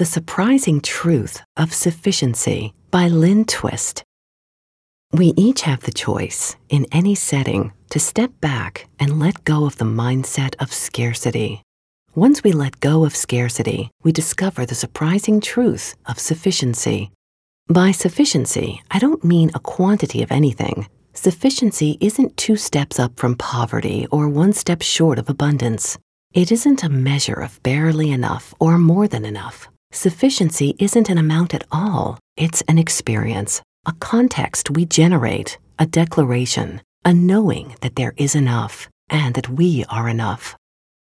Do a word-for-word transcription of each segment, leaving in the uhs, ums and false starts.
The Surprising Truth of Sufficiency by Lynn Twist. We each have the choice, in any setting, to step back and let go of the mindset of scarcity. Once we let go of scarcity, we discover the surprising truth of sufficiency. By sufficiency, I don't mean a quantity of anything. Sufficiency isn't two steps up from poverty or one step short of abundance. It isn't a measure of barely enough or more than enough. Sufficiency isn't an amount at all. It's an experience, a context we generate, a declaration, a knowing that there is enough and that we are enough.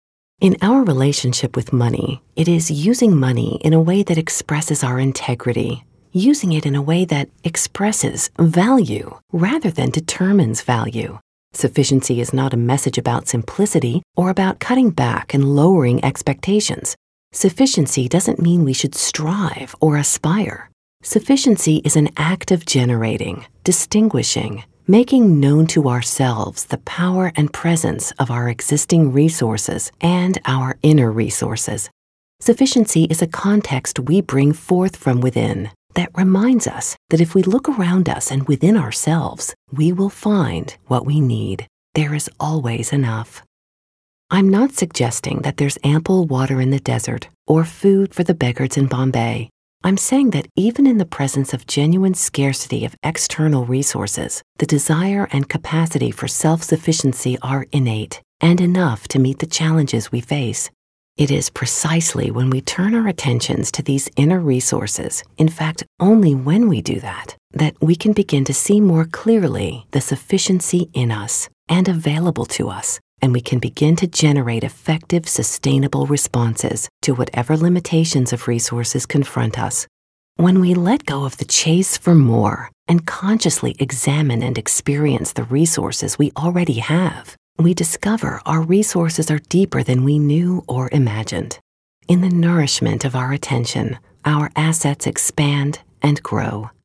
In our relationship with money, it is using money in a way that expresses our integrity, using it in a way that expresses value rather than determines value. Sufficiency is not a message about simplicity or about cutting back and lowering expectations. Sufficiency doesn't mean we should strive or aspire. Sufficiency is an act of generating, distinguishing, making known to ourselves the power and presence of our existing resources and our inner resources. Sufficiency is a context we bring forth from within that reminds us that if we look around us and within ourselves, we will find what we need. There is always enough. I'm not suggesting that there's ample water in the desert or food for the beggars in Bombay. I'm saying that even in the presence of genuine scarcity of external resources, the desire and capacity for self-sufficiency are innate and enough to meet the challenges we face. It is precisely when we turn our attentions to these inner resources, in fact, only when we do that, that we can begin to see more clearly the sufficiency in us and available to us, and we can begin to generate effective, sustainable responses to whatever limitations of resources confront us. When we let go of the chase for more and consciously examine and experience the resources we already have, we discover our resources are deeper than we knew or imagined. In the nourishment of our attention, our assets expand and grow.